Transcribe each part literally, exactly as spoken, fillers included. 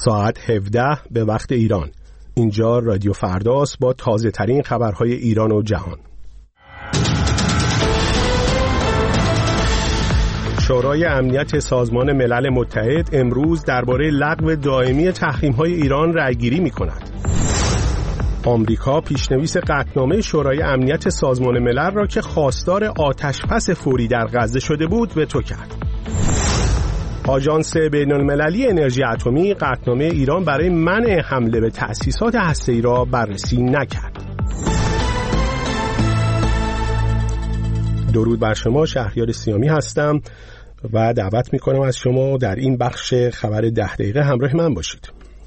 ساعت هفده به وقت ایران. اینجا رادیو فرداست با تازه ترین خبرهای ایران و جهان. شورای امنیت سازمان ملل متحد امروز درباره لغو دائمی تحریم‌های ایران رأی‌گیری می‌کند. آمریکا پیشنویس قطعنامه شورای امنیت سازمان ملل را که خواستار آتش‌بس فوری در غزه شده بود وتو کرد. آژانس بین‌المللی انرژی اتمی قطعنامه ایران برای منع حمله به تأسیسات هسته‌ای را بررسی نکرد. درود بر شما، شهریار سیامی هستم و دعوت می‌کنم از شما در این بخش خبر ده دقیقه همراه من باشید.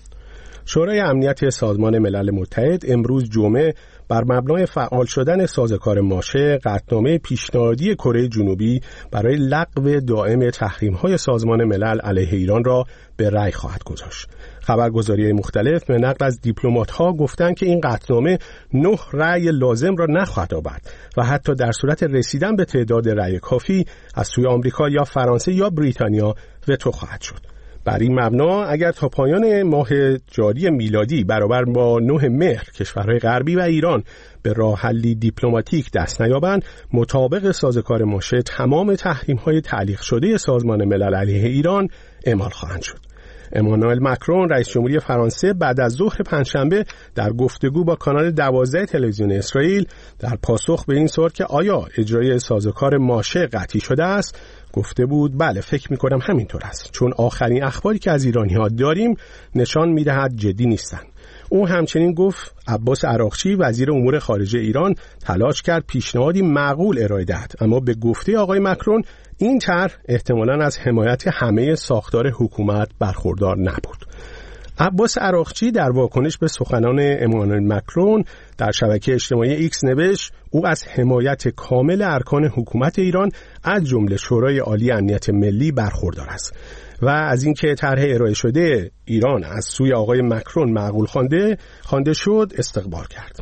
شورای امنیت سازمان ملل متحد امروز جمعه بر مبنای فعال شدن سازوکار ماشه قطعنامه پیشنهادی کره جنوبی برای لغو دائم تحریم‌های سازمان ملل علیه ایران را به رأی خواهد گذاشت. خبرگزاری‌های مختلف به نقل از دیپلمات‌ها گفتند که این قطعنامه نه رأی لازم را نخواهد آورد و حتی در صورت رسیدن به تعداد رأی کافی از سوی آمریکا یا فرانسه یا بریتانیا وتو خواهد شد. بر این مبنا اگر تا پایان ماه جاری میلادی برابر با نه مهر کشورهای غربی و ایران به راه حلی دیپلماتیک دست نیابند، مطابق سازوکار ماشه تمام تحریم‌های تعلیق شده سازمان ملل علیه ایران اعمال خواهند شد. امانوئل مکرون رئیس جمهوری فرانسه بعد از ظهر پنجشنبه در گفتگو با کانال دوازده تلویزیون اسرائیل در پاسخ به این سوال که آیا اجرای سازوکار ماشه قطعی شده است گفته بود بله، فکر می‌کنم همینطور است، چون آخرین اخباری که از ایرانی‌ها داریم نشان می‌دهد جدی نیستند. او همچنین گفت عباس عراقچی وزیر امور خارجه ایران تلاش کرد پیشنهادی معقول ارائه دهد، اما به گفته آقای مکرون این طرح احتمالاً از حمایت همه ساختار حکومت برخوردار نبود. عباس عراقچی در واکنش به سخنان امانوئل مکرون در شبکه اجتماعی ایکس نوشت او از حمایت کامل ارکان حکومت ایران از جمله شورای عالی امنیت ملی برخوردار است و از اینکه طرح ارائه شده ایران از سوی آقای مکرون معقول خوانده خوانده شد استقبال کرد.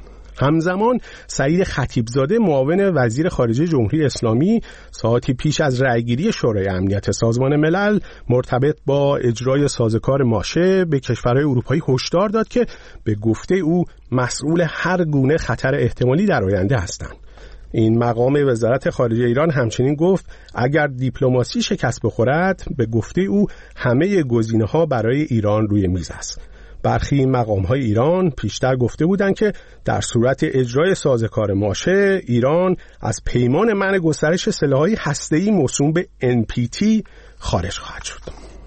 همزمان سعید خطیبزاده معاون وزیر خارجه جمهوری اسلامی ساعتی پیش از رأیگیری شورای امنیت سازمان ملل مرتبط با اجرای سازوکار ماشه به کشورهای اروپایی هشدار داد که به گفته او مسئول هر گونه خطر احتمالی در آینده هستند. این مقام وزارت خارجه ایران همچنین گفت اگر دیپلماسی شکست بخورد به گفته او همه گزینه‌ها برای ایران روی میز است. برخی مقام‌های ایران پیشتر گفته بودند که در صورت اجرای سازوکار ماشه ایران از پیمان منع گسترش سلاح‌های هسته‌ای موسوم به ان پی تی خارج خواهد شد.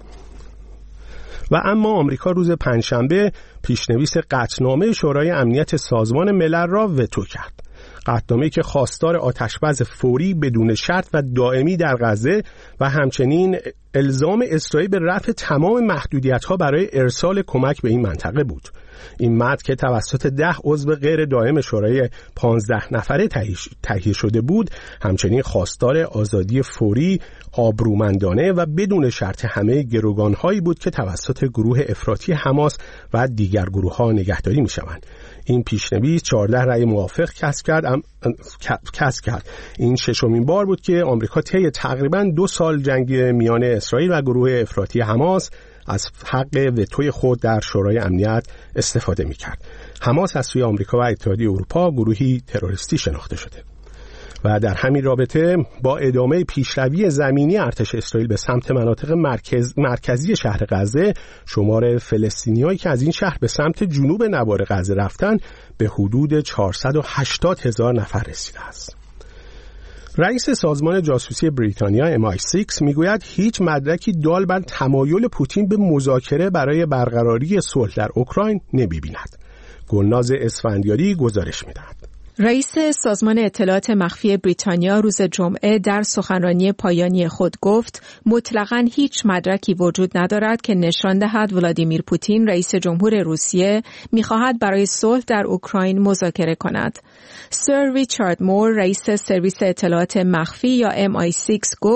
و اما آمریکا روز پنجشنبه پیشنویس قطعنامه شورای امنیت سازمان ملل را وتو کرد. قطعنامه‌ای که خواستار آتش‌بس فوری بدون شرط و دائمی در غزه و همچنین الزام اسرائیل به رفع تمام محدودیت‌ها برای ارسال کمک به این منطقه بود. این متن که توسط ده عضو غیر دائم شورای پانزده نفره تهیه شده بود، همچنین خواستار آزادی فوری، آبرومندانه و بدون شرط همه گروگان‌هایی بود که توسط گروه افراطی حماس و دیگر گروه‌ها نگهداری می‌شوند. این پیشنویس چهارده رأی موافق کسب کرد. ام... کسب کرد. این ششمین بار بود که آمریکا طی تقریباً دو سال جنگ میان اسرائیل و گروه افراطی حماس از حق وتوی خود در شورای امنیت استفاده می‌کرد. حماس از سوی آمریکا و اتحادیه اروپا گروهی تروریستی شناخته شده. و در همین رابطه با ادامه پیشروی زمینی ارتش اسرائیل به سمت مناطق مرکز مرکزی شهر غزه، شمار فلسطینیایی که از این شهر به سمت جنوب نوار غزه رفتن به حدود چهارصد و هشتاد هزار نفر رسیده است. رئیس سازمان جاسوسی بریتانیا ام آی سیکس میگوید هیچ مدرکی دال بر تمایل پوتین به مذاکره برای برقراری صلح در اوکراین نمی‌بیند. گلناز اسفندیاری گزارش می‌دهد. رئیس سازمان اطلاعات مخفی بریتانیا روز جمعه در سخنرانی پایانی خود گفت مطلقاً هیچ مدرکی وجود ندارد که نشان دهد ولادیمیر پوتین رئیس جمهور روسیه می‌خواهد برای صلح در اوکراین مذاکره کند. سر ریچارد مور رئیس سرویس اطلاعات مخفی یا ام آی سیکس گفت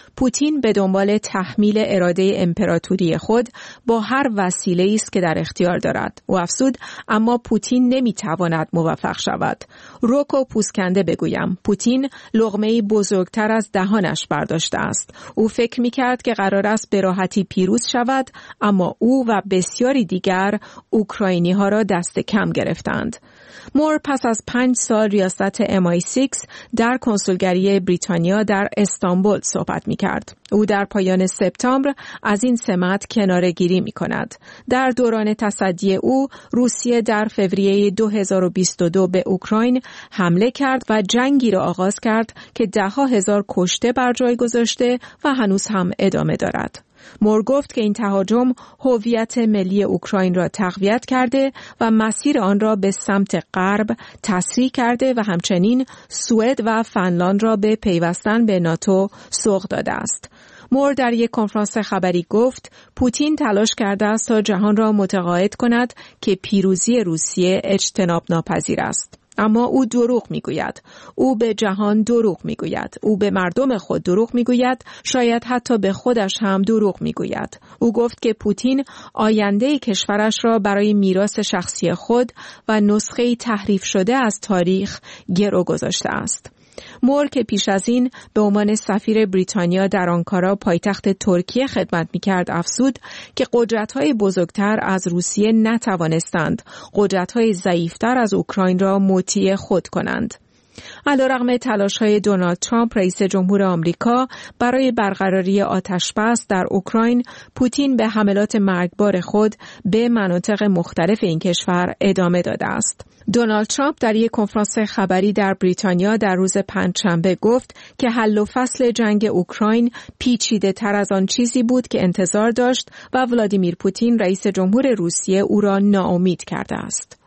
پوتین به دنبال تحمیل اراده امپراتوری خود با هر وسیله‌ای است که در اختیار دارد. او افزود اما پوتین نمیتواند موفق شود. رک و پوسکنده بگویم، پوتین لقمه‌ای بزرگتر از دهانش برداشته است. او فکر می‌کرد که قرار است به راحتی پیروز شود، اما او و بسیاری دیگر اوکراینی‌ها را دست کم گرفتند. مور پس از پنج سال ریاست ام آی شش در کنسولگری بریتانیا در استانبول صحبت می کرد. او در پایان سپتامبر از این سمت کناره‌گیری می کند. در دوران تصدی او، روسیه در فوریه دو هزار و بیست و دو به اوکراین حمله کرد و جنگی را آغاز کرد که ده‌ها هزار کشته بر جای گذاشته و هنوز هم ادامه دارد. مور گفت که این تهاجم هویت ملی اوکراین را تقویت کرده و مسیر آن را به سمت غرب تسریع کرده و همچنین سوئد و فنلاند را به پیوستن به ناتو سوق داده است. مور در یک کنفرانس خبری گفت پوتین تلاش کرده است تا جهان را متقاعد کند که پیروزی روسیه اجتناب ناپذیر است. اما او دروغ میگوید. او به جهان دروغ میگوید. او به مردم خود دروغ میگوید. شاید حتی به خودش هم دروغ میگوید. او گفت که پوتین آینده کشورش را برای میراث شخصی خود و نسخه تحریف شده از تاریخ گرو گذاشته است. مور که پیش از این به عنوان سفیر بریتانیا در آنکارا پایتخت ترکیه خدمت می‌کرد افزود که قدرت‌های بزرگتر از روسیه نتوانستند قدرت‌های ضعیف‌تر از اوکراین را مطیع خود کنند. علیرغم تلاش‌های دونالد ترامپ رئیس جمهور آمریکا برای برقراری آتش‌بس در اوکراین، پوتین به حملات مرگبار خود به مناطق مختلف این کشور ادامه داده است. دونالد ترامپ در یک کنفرانس خبری در بریتانیا در روز پنجشنبه گفت که حل و فصل جنگ اوکراین پیچیده‌تر از آن چیزی بود که انتظار داشت و ولادیمیر پوتین رئیس جمهور روسیه او را ناامید کرده است.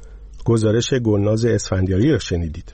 گزارش گلناز اسفندیاری را شنیدید.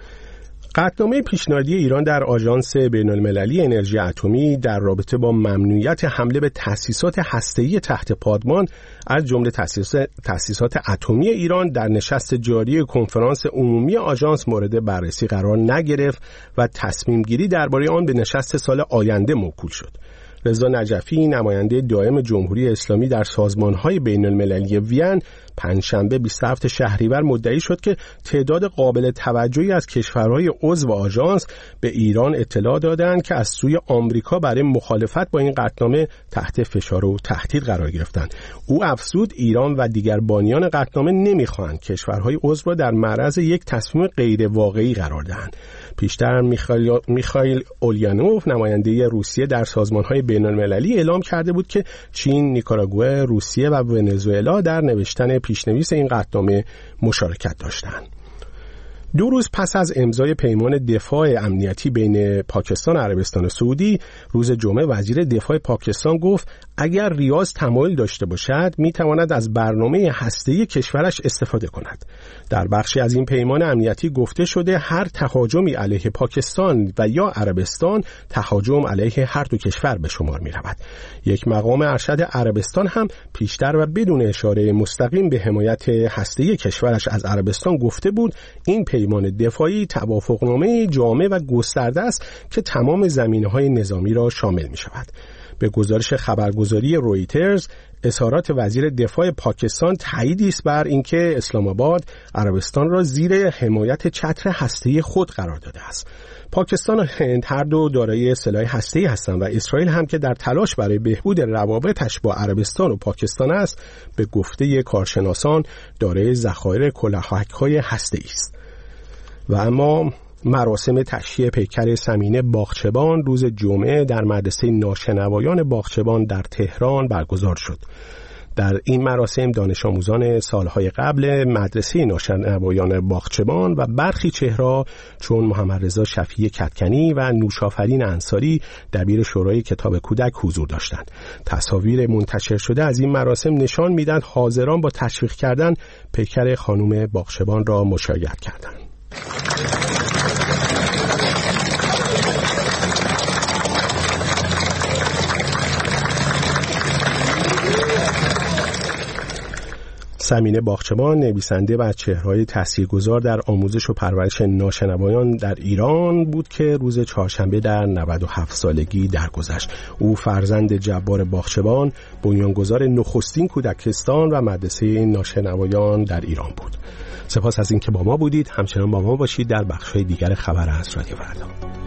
قطعنامه پیشنهادی ایران در آژانس بین‌المللی انرژی اتمی در رابطه با ممنوعیت حمله به تأسیسات هسته‌ای تحت پادمان از جمله تأسیسات اتمی ایران در نشست جاری کنفرانس عمومی آژانس مورد بررسی قرار نگرفت و تصمیم گیری درباره آن به نشست سال آینده موکول شد. رضا نجفی نماینده دائم جمهوری اسلامی در سازمان‌های بین‌المللی وین پنجشنبه بیست و هفتم شهریور مدعی شد که تعداد قابل توجهی از کشورهای عضو آژانس به ایران اطلاع دادند که از سوی آمریکا برای مخالفت با این قطعنامه تحت فشار و تهدید قرار گرفتند. او افزود ایران و دیگر بانیان قطعنامه نمی‌خواهند کشورهای عضو را در معرض یک تصمیم غیر واقعی قرار دهند. پیشتر میخائیل میخائیل اولیانوف نماینده روسیه در سازمان‌های بین‌المللی اعلام کرده بود که چین، نیکاراگوئه، روسیه و ونزوئلا در نوشتن پیشنویس این قطعنامه مشارکت داشتند. دو روز پس از امضای پیمان دفاع امنیتی بین پاکستان و عربستان سعودی، روز جمعه وزیر دفاع پاکستان گفت اگر ریاض تمایل داشته باشد میتواند از برنامه هسته‌ای کشورش استفاده کند. در بخشی از این پیمان امنیتی گفته شده هر تهاجمی علیه پاکستان و یا عربستان تهاجم علیه هر دو کشور به شمار می رود. یک مقام ارشد عربستان هم پیشتر و بدون اشاره مستقیم به حمایت هسته‌ای کشورش از عربستان گفته بود این پیمان دفاعی توافقنامه جامع و گسترده است که تمام زمینه‌های نظامی را شامل می شود. به گزارش خبرگزاری رویترز، اظهارات وزیر دفاع پاکستان تاییدی است بر اینکه اسلام آباد عربستان را زیر حمایت چتر هسته‌ای خود قرار داده است. پاکستان و هند هر دو دارای سلاح هسته‌ای هستند و اسرائیل هم که در تلاش برای بهبود روابطش با عربستان و پاکستان است، به گفته کارشناسان دارای ذخایر کلاهک‌های هسته‌ای است. و اما مراسم تشییع پیکر ثمینه باغچبان روز جمعه در مدرسه ناشنوایان باغچبان در تهران برگزار شد. در این مراسم دانش آموزان سالهای قبل مدرسه ناشنوایان باغچبان و برخی چهره‌ها چون محمد رضا شفیع کدکنی و نوشافرین انصاری دبیر شورای کتاب کودک حضور داشتند. تصاویر منتشر شده از این مراسم نشان می‌دهد حاضران با تشویق کردن پیکر خانم باغچبان را مشایعت کردند. ثمینه باغچبان، نویسنده و از چهره‌های تاثیرگذار در آموزش و پرورش ناشنوایان در ایران بود که روز چهارشنبه در نود و هفت سالگی درگذشت. او فرزند جبار باغچبان، بنیانگذار نخستین کودکستان و مدرسه ناشنوایان در ایران بود. سپاس از اینکه با ما بودید. همچنان با ما باشید در بخش‌های دیگر خبر از رادیو فردا.